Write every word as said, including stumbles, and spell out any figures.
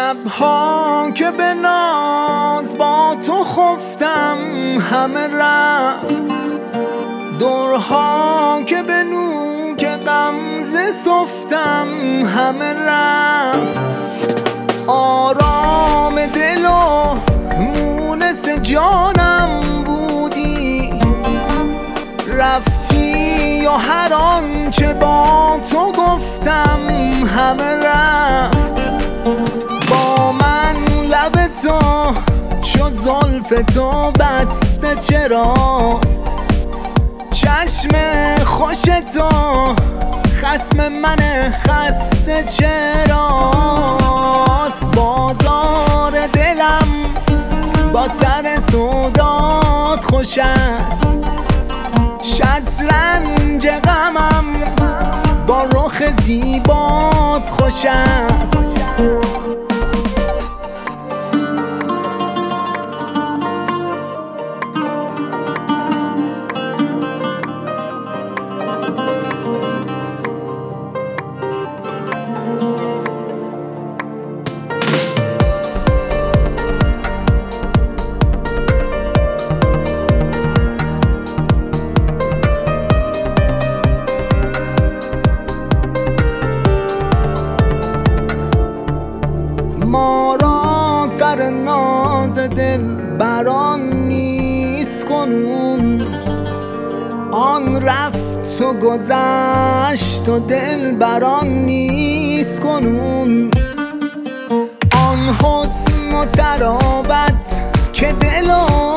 شبها که به ناز با تو خفتم همه رفت، دورها که به نوک غمزه سفتم همه رفت. آرام دل و مونس جانم بودی، رفتی یا هر آنچه با تو گفتم همه رفت. با من لب تو چو زلف تو بسته چراست، چشم خوش تو خصم من خسته چراست. بازار دلم با سر سودات خوش است، شطرنج غمم با رخ زیبات خوش است. ما را سر ناز دل بران نیست کنون، آن رفت و گذشت و دل بران نیست کنون. آن حسن و طراوت که دل و